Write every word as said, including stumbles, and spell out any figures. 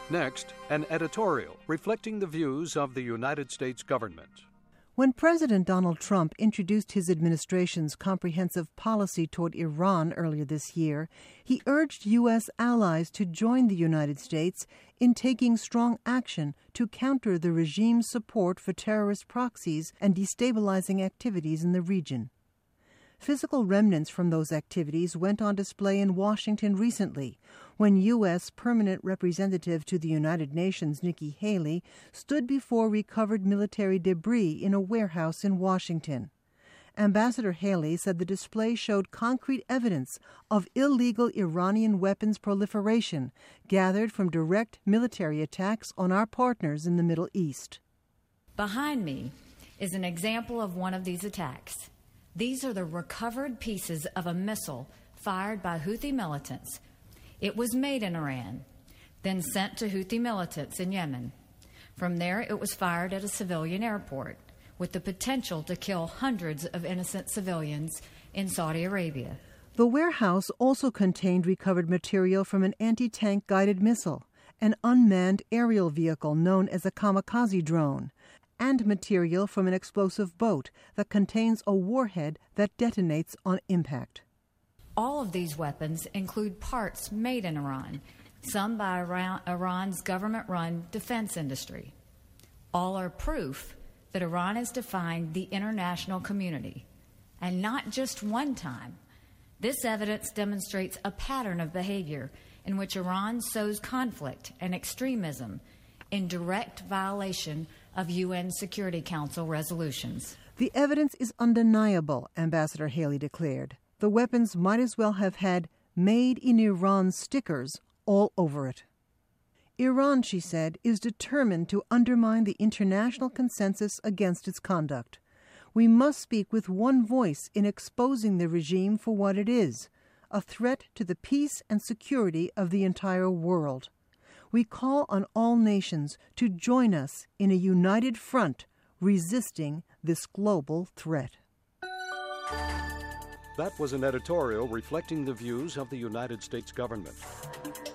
Next, an editorial reflecting the views of the United States government. When President Donald Trump introduced his administration's comprehensive policy toward Iran earlier this year, he urged U S allies to join the United States in taking strong action to counter the regime's support for terrorist proxies and destabilizing activities in the region. Physical remnants from those activities went on display in Washington recently, when U S Permanent Representative to the United Nations Nikki Haley stood before recovered military debris in a warehouse in Washington. Ambassador Haley said the display showed concrete evidence of illegal Iranian weapons proliferation gathered from direct military attacks on our partners in the Middle East. Behind me is an example of one of these attacks. These are the recovered pieces of a missile fired by Houthi militants. It was made in Iran, then sent to Houthi militants in Yemen. From there, it was fired at a civilian airport, with the potential to kill hundreds of innocent civilians in Saudi Arabia. The warehouse also contained recovered material from an anti-tank guided missile, an unmanned aerial vehicle known as a kamikaze drone, and material from an explosive boat that contains a warhead that detonates on impact. All of these weapons include parts made in Iran, some by Iran's government-run defense industry. All are proof that Iran is defying the international community, and not just one time. This evidence demonstrates a pattern of behavior in which Iran sows conflict and extremism in direct violation of U N Security Council resolutions. The evidence is undeniable, Ambassador Haley declared. The weapons might as well have had "Made in Iran" stickers all over it. Iran, she said, is determined to undermine the international consensus against its conduct. We must speak with one voice in exposing the regime for what it is, a threat to the peace and security of the entire world. We call on all nations to join us in a united front resisting this global threat. That was an editorial reflecting the views of the United States government.